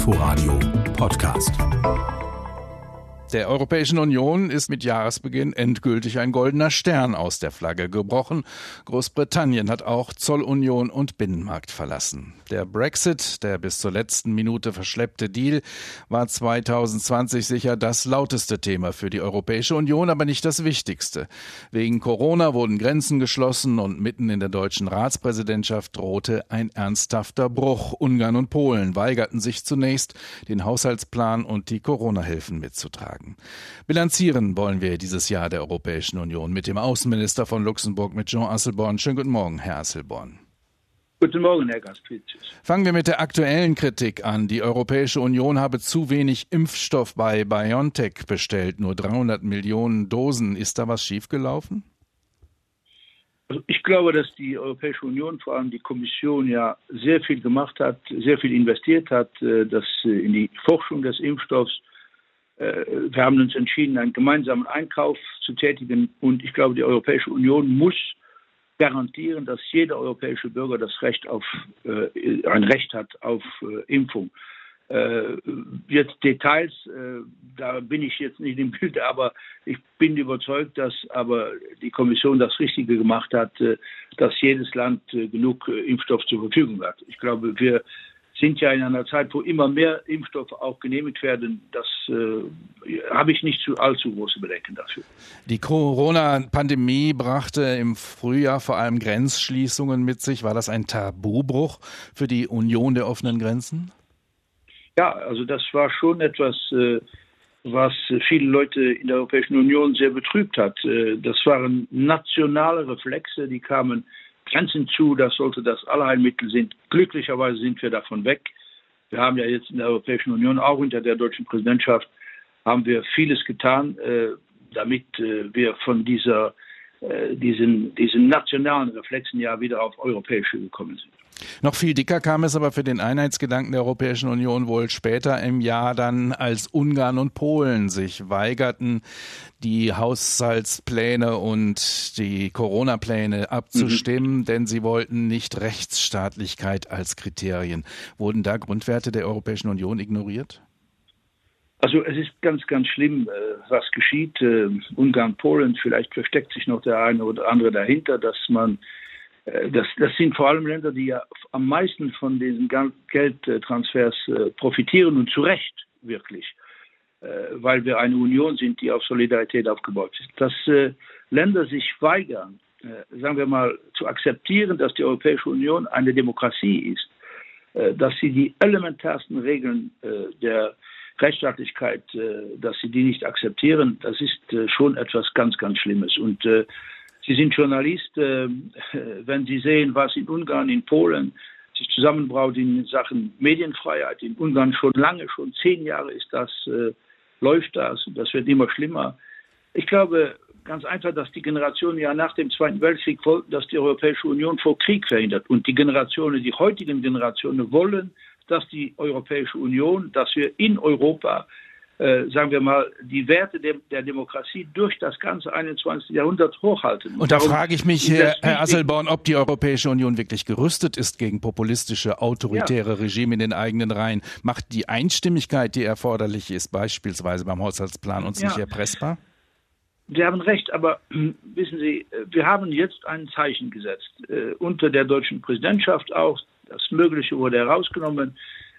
Inforadio Podcast. Der Europäischen Union ist mit Jahresbeginn endgültig ein goldener Stern aus der Flagge gebrochen. Großbritannien hat auch Zollunion und Binnenmarkt verlassen. Der Brexit, der bis zur letzten Minute verschleppte Deal, war 2020 sicher das lauteste Thema für die Europäische Union, aber nicht das wichtigste. Wegen Corona wurden Grenzen geschlossen und mitten in der deutschen Ratspräsidentschaft drohte ein ernsthafter Bruch. Ungarn und Polen weigerten sich zunächst, den Haushaltsplan und die Corona-Hilfen mitzutragen. Bilanzieren wollen wir dieses Jahr der Europäischen Union mit dem Außenminister von Luxemburg, mit Jean Asselborn. Schönen guten Morgen, Herr Asselborn. Guten Morgen, Herr Gaspicius. Fangen wir mit der aktuellen Kritik an. Die Europäische Union habe zu wenig Impfstoff bei BioNTech bestellt, nur 300 Millionen Dosen. Ist da was schiefgelaufen? Also ich glaube, dass die Europäische Union, vor allem die Kommission, ja sehr viel gemacht hat, sehr viel investiert hat, dass in die Forschung des Impfstoffs. Wir haben uns entschieden, einen gemeinsamen Einkauf zu tätigen, und ich glaube, die Europäische Union muss garantieren, dass jeder europäische Bürger das Recht auf ein Recht hat auf Impfung. Jetzt Details, da bin ich jetzt nicht im Bild, aber ich bin überzeugt, dass aber die Kommission das Richtige gemacht hat, dass jedes Land genug Impfstoff zur Verfügung hat. Ich glaube, wir sind ja in einer Zeit, wo immer mehr Impfstoffe auch genehmigt werden. Das habe ich nicht allzu große Bedenken dafür. Die Corona-Pandemie brachte im Frühjahr vor allem Grenzschließungen mit sich. War das ein Tabubruch für die Union der offenen Grenzen? Ja, also das war schon etwas, was viele Leute in der Europäischen Union sehr betrübt hat. Das waren nationale Reflexe, die kamen Grenzen zu, das sollte das Allheilmittel sind. Glücklicherweise sind wir davon weg. Wir haben ja jetzt in der Europäischen Union, auch unter der deutschen Präsidentschaft, haben wir vieles getan, damit wir von diesen nationalen Reflexen ja wieder auf europäische gekommen sind. Noch viel dicker kam es aber für den Einheitsgedanken der Europäischen Union wohl später im Jahr dann, als Ungarn und Polen sich weigerten, die Haushaltspläne und die Corona-Pläne abzustimmen, denn sie wollten nicht Rechtsstaatlichkeit als Kriterien. Wurden da Grundwerte der Europäischen Union ignoriert? Also es ist ganz, ganz schlimm, was geschieht. Ungarn, Polen, vielleicht versteckt sich noch der eine oder andere dahinter, dass man das sind vor allem Länder, die ja am meisten von diesen Geldtransfers profitieren, und zu Recht wirklich, weil wir eine Union sind, die auf Solidarität aufgebaut ist. Dass Länder sich weigern, sagen wir mal, zu akzeptieren, dass die Europäische Union eine Demokratie ist, dass sie die elementarsten Regeln der Rechtsstaatlichkeit, dass sie die nicht akzeptieren, das ist schon etwas ganz, ganz Schlimmes. Und Sie sind Journalist, wenn Sie sehen, was in Ungarn, in Polen sich zusammenbraut in Sachen Medienfreiheit, in Ungarn schon lange, schon 10 Jahre ist das, läuft das, und das wird immer schlimmer. Ich glaube ganz einfach, dass die Generationen ja nach dem Zweiten Weltkrieg wollten, dass die Europäische Union vor Krieg verhindert. Und die heutigen Generationen wollen, dass die Europäische Union, dass wir in Europa sagen wir mal, die Werte der Demokratie durch das ganze 21. Jahrhundert hochhalten. Und da frage ich mich, Herr Asselborn, ob die Europäische Union wirklich gerüstet ist gegen populistische, autoritäre Regime in den eigenen Reihen. Macht die Einstimmigkeit, die erforderlich ist, beispielsweise beim Haushaltsplan, uns nicht erpressbar? Sie haben recht, aber wissen Sie, wir haben jetzt ein Zeichen gesetzt. Unter der deutschen Präsidentschaft auch. Das Mögliche wurde herausgenommen.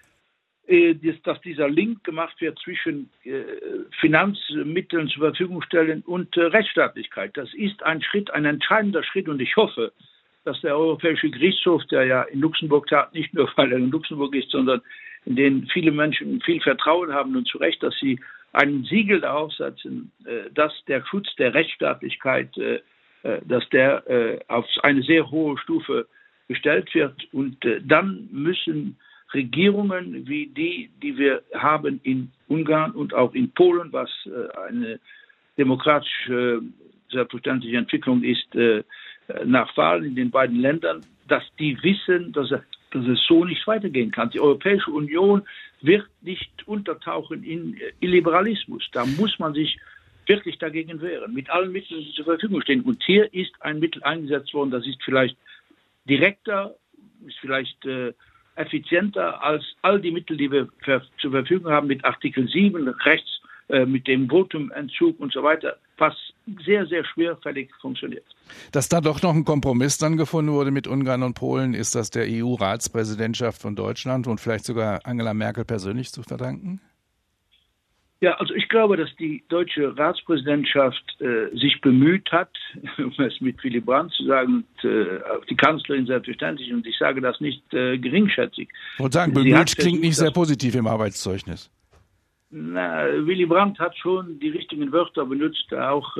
Dass dieser Link gemacht wird zwischen Finanzmitteln zur Verfügung stellen und Rechtsstaatlichkeit. Das ist ein entscheidender Schritt, und ich hoffe, dass der Europäische Gerichtshof, der ja in Luxemburg tat, nicht nur weil er in Luxemburg ist, sondern in den viele Menschen viel Vertrauen haben, und zu Recht, dass sie ein Siegel darauf setzen, dass der Schutz der Rechtsstaatlichkeit, dass der auf eine sehr hohe Stufe gestellt wird, und dann müssen Regierungen wie die wir haben in Ungarn und auch in Polen, was eine demokratische, selbstverständliche Entwicklung ist, nach Wahlen in den beiden Ländern, dass die wissen, dass es so nicht weitergehen kann. Die Europäische Union wird nicht untertauchen in Illiberalismus. Da muss man sich wirklich dagegen wehren, mit allen Mitteln, die zur Verfügung stehen. Und hier ist ein Mittel eingesetzt worden, das ist vielleicht direkter, ist vielleicht effizienter als all die Mittel, die wir zur Verfügung haben mit Artikel 7 rechts, mit dem Votumentzug und so weiter, was sehr, sehr schwerfällig funktioniert. Dass da doch noch ein Kompromiss dann gefunden wurde mit Ungarn und Polen, ist das der EU-Ratspräsidentschaft von Deutschland und vielleicht sogar Angela Merkel persönlich zu verdanken? Ja, also ich glaube, dass die deutsche Ratspräsidentschaft sich bemüht hat, um es mit Willy Brandt zu sagen, die Kanzlerin selbstverständlich, und ich sage das nicht geringschätzig. Ich wollte sagen, bemüht klingt nicht sehr positiv im Arbeitszeugnis. Na, Willy Brandt hat schon die richtigen Wörter benutzt, auch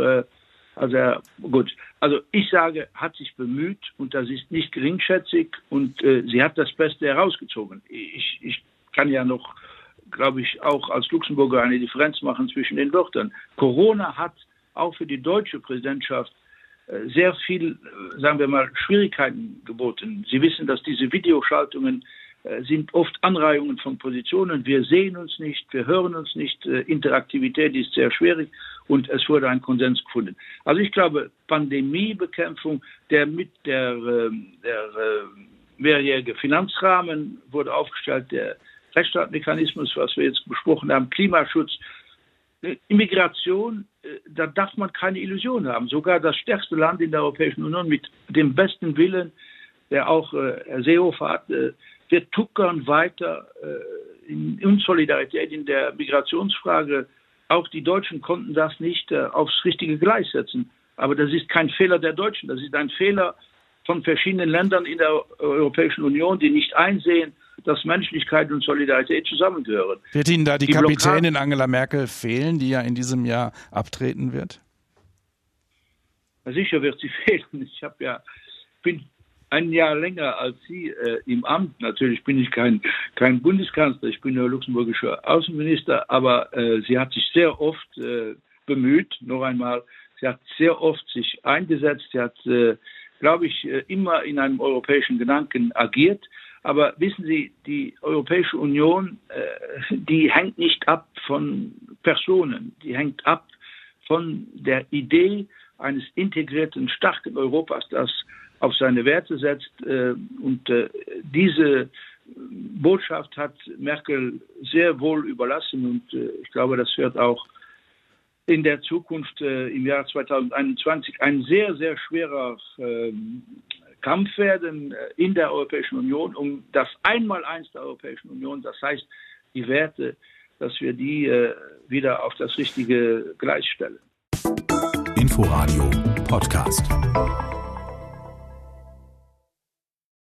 Also ich sage, hat sich bemüht und das ist nicht geringschätzig und sie hat das Beste herausgezogen. Ich kann ja noch, glaube ich, auch als Luxemburger eine Differenz machen zwischen den Wörtern. Corona hat auch für die deutsche Präsidentschaft sehr viel, sagen wir mal, Schwierigkeiten geboten. Sie wissen, dass diese Videoschaltungen sind oft Anreihungen von Positionen. Wir sehen uns nicht, wir hören uns nicht. Interaktivität ist sehr schwierig und es wurde ein Konsens gefunden. Also ich glaube, Pandemiebekämpfung, der mehrjährige Finanzrahmen wurde aufgestellt, der Rechtsstaatsmechanismus, was wir jetzt besprochen haben, Klimaschutz, Immigration, da darf man keine Illusion haben. Sogar das stärkste Land in der Europäischen Union mit dem besten Willen, der auch Herr Seehofer hat, wir tuckern weiter in Unsolidarität in der Migrationsfrage. Auch die Deutschen konnten das nicht aufs richtige Gleis setzen. Aber das ist kein Fehler der Deutschen. Das ist ein Fehler von verschiedenen Ländern in der Europäischen Union, die nicht einsehen, dass Menschlichkeit und Solidarität zusammengehören. Wird Ihnen da die Kapitänin Angela Merkel fehlen, die ja in diesem Jahr abtreten wird? Sicher wird sie fehlen. Ich bin ein Jahr länger als Sie im Amt. Natürlich bin ich kein Bundeskanzler, ich bin nur luxemburgischer Außenminister, aber sie hat sich sehr oft bemüht, noch einmal, sie hat sehr oft sich eingesetzt, sie hat, glaube ich, immer in einem europäischen Gedanken agiert. Aber wissen Sie, die Europäische Union, die hängt nicht ab von Personen, die hängt ab von der Idee eines integrierten, starken Europas, das auf seine Werte setzt. Und diese Botschaft hat Merkel sehr wohl überlassen. Und ich glaube, das wird auch in der Zukunft im Jahr 2021 ein sehr, sehr schwerer Kampf werden in der Europäischen Union um das Einmaleins der Europäischen Union. Das heißt, die Werte, dass wir die wieder auf das richtige Gleis stellen. Inforadio Podcast.